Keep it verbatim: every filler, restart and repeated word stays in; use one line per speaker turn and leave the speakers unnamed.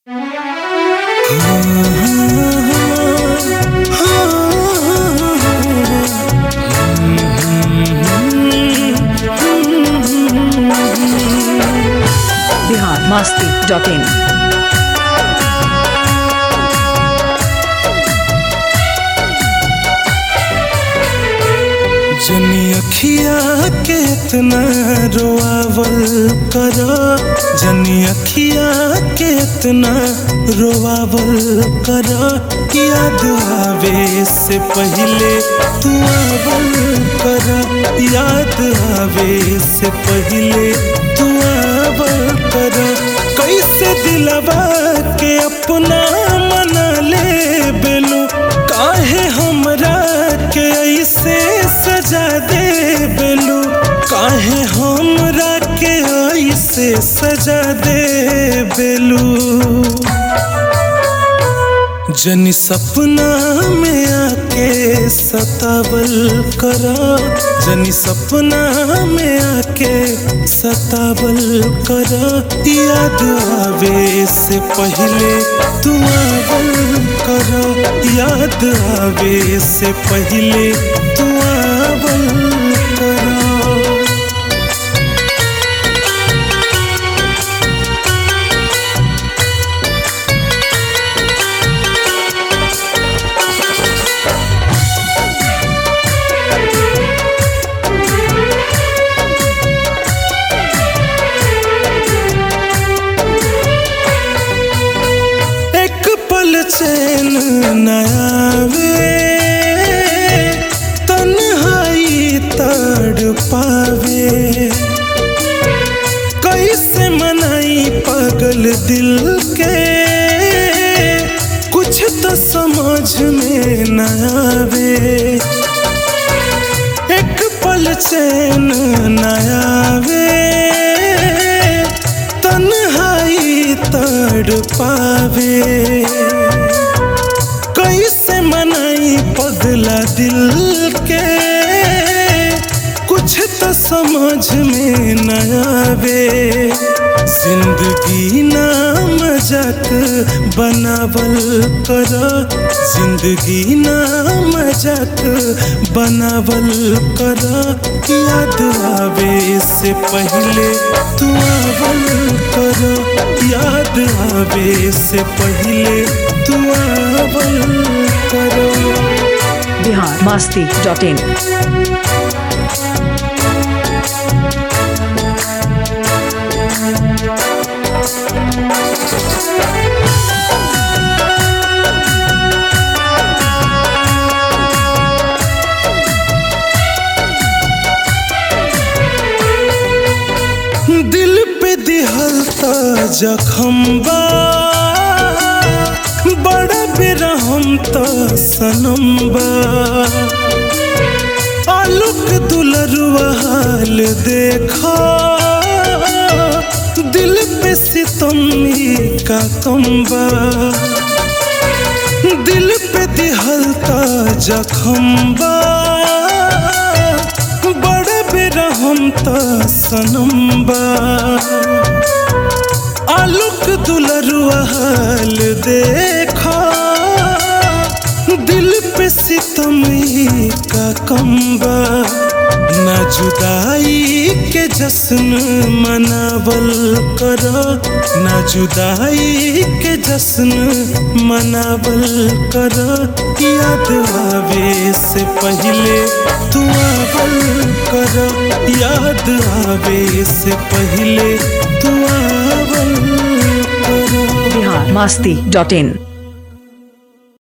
Bihar Masti dot इन।
जनी अखिया के इतना रोआवल करा, जनी अखिया के इतना रोआवल करा, याद आवे से पहले तू आवल करा, याद आवे से पहले तू आवल करा। कैसे दिलवा के अपना मना ले बेलू, काहे हमरा के ऐसे सजा दे बेलू, काहे हमरा के ऐसे सजा दे बेलू। जनी सपना में आके सतावल करा, जनी सपना में आके सतावल करा, याद आवे से पहले तू आवल करा, याद आवे से पहले तू आवल करा। चैन न आवे, तन्हाई तड़ पावे, कैसे मनाई पागल दिल के, कुछ तो समझ में न आवे। एक पल चैन न आवे, तन्हाई तड़ पावे, कैसे मनाई पगला दिल के, कुछ तो समझ में न आवे। जिंदगी ना मजाक बनावल करा, जिंदगी ना मजाक बनावल करा, याद आवे से पहले तू आवल करा, याद आवे से पहले तू आवल करा।
Bihar Masti dot in.
दिल पे दिहल ता जखम बा, बड़ा बेरहम ता सनम बा, आलूक दुलरुआ हाल देखा, दिल पे सितम का कम बा। दिल पे दिहल ता जखम बा, बड़ा बेरहम ता सनम बा, आलूक दुलरुआ हाल देखा, दिल पे सितम का कम्बा। ना जुदाई के जश्न मनावल करा, ना जुदाई के जश्न मनावल करा, याद आवे से पहले तू आवल करा, याद आवे से पहले तू आवल करा।
बिहार मस्ती डॉट इन।